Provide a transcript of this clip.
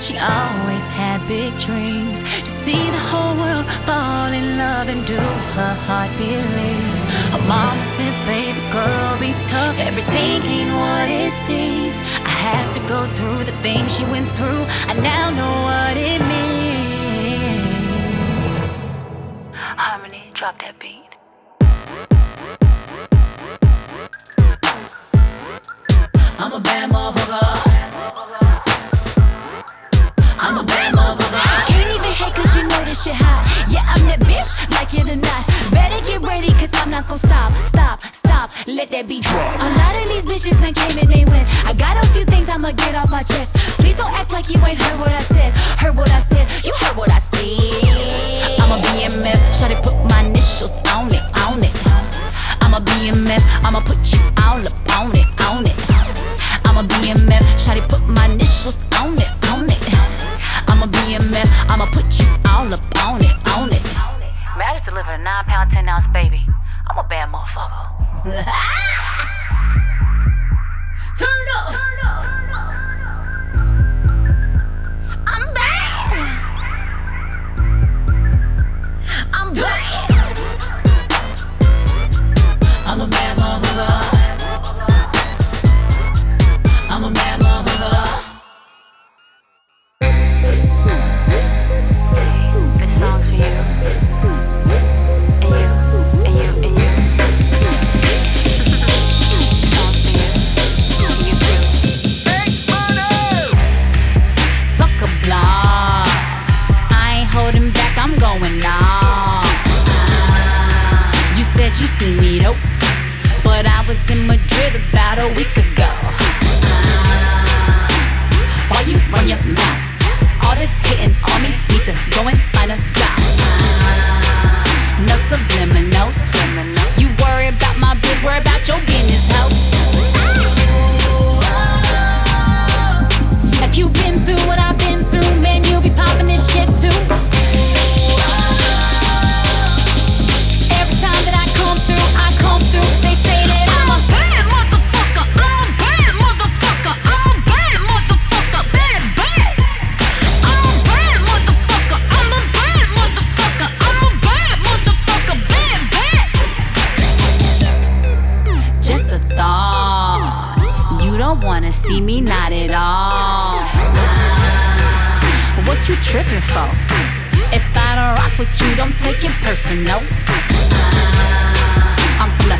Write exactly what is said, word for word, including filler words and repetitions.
She always had big dreams to see the whole world fall in love and do her heart believe. Her mama said, baby girl, be tough. Everything ain't what it seems. I had to go through the things she went through. I now know what it means. Harmony, drop that beat. I'm a bad motherfucker. I'm a bad motherfucker. Can't even hate cause you know this shit hot. Yeah, I'm that bitch, like it or not. Better get ready cause I'm not gon' stop. Stop, stop, let that beat drop. A lot of these bitches done came and they went. I got a few things I'ma get off my chest. Please don't act like you ain't heard what I said. Heard what I said, you heard what I said. I'm a B M F, try to put my initials on it, on it. I'm a B M F, I'ma put you all up on it, on it. I'm a B M F, try to put my initials on it, on it. I'm a B M F, I'ma put you all up on it, on it. Man, I just delivered a nine pound, ten ounce baby. I'm a bad motherfucker. Turn up. Turn up. I'm bad. I'm bad. I'm a bad motherfucker. I'm a bad motherfucker. This song's for you. And you, and you, and you. This song's for you. And you too. Fuck a blog. I ain't holding back, I'm going off. You said you see me though, but I was in Madrid about a week ago. Why you run your mouth? All this hitting on me, need to go and find a job. No subliminals. You worry about my biz, worry about your business, hoe. If you been through what I've been through, man, you'll be popping this shit too. Every time that I come through, I come through. They say that I'm a bad motherfucker. I'm a bad motherfucker. I'm a bad motherfucker. Bad, bad. I'm a bad motherfucker. I'm a bad motherfucker. I'm a bad motherfucker. Bad, bad. Just a thought. You don't wanna see me, not at all. What you tripping for? If I don't rock with you, don't take it personal. I'm full of